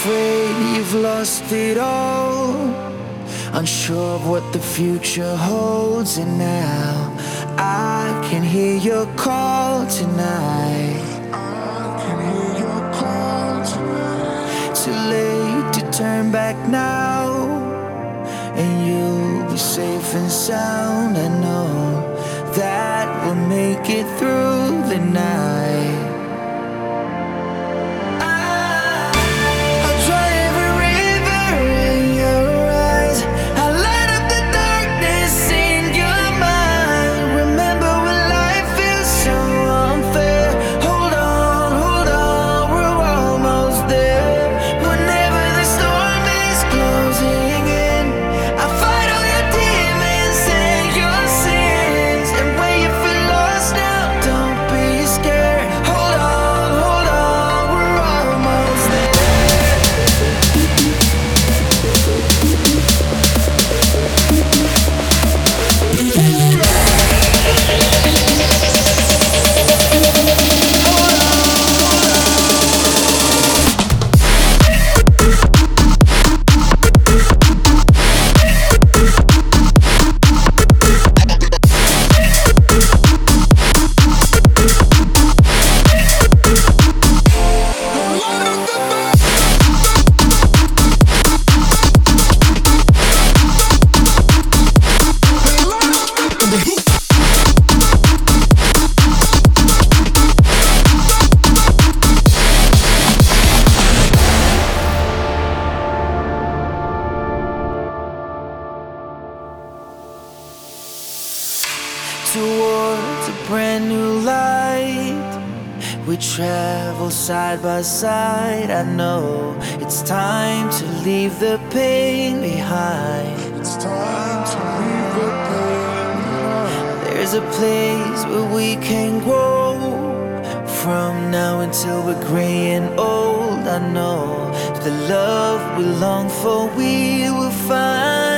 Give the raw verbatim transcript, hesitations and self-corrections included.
afraid you've lost it all, unsure of what the future holds, and now I can hear your call tonight. I can hear your call tonight. Too late to turn back now, and you'll be safe and sound. I know that we'll make it through the night. Towards a brand new light, we travel side by side. I know it's time to leave the pain behind. It's time to leave the pain behind. There's a place where we can grow, from now until we're gray and old. I know the love we long for we will find.